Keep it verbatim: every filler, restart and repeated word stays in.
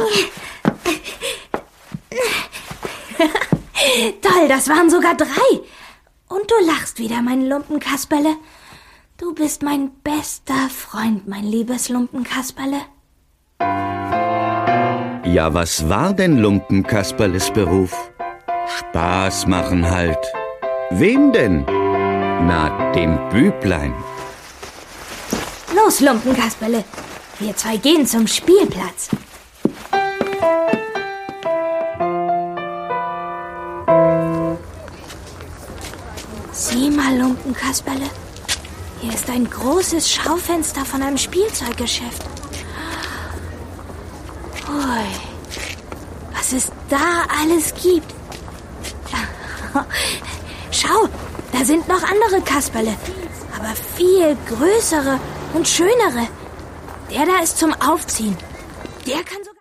Toll, das waren sogar drei. Und du lachst wieder, mein Lumpenkasperle. Du bist mein bester Freund, mein liebes Lumpenkasperle. Ja, was war denn Lumpenkasperles Beruf? Spaß machen halt. Wem denn? Na, dem Büblein. Los, Lumpenkasperle. Wir zwei gehen zum Spielplatz. Sieh mal, Lumpenkasperle. Hier ist ein großes Schaufenster von einem Spielzeuggeschäft. Ui, was es da alles gibt. Schau, da sind noch andere Kasperle, aber viel größere und schönere. Der da ist zum Aufziehen. Der kann so...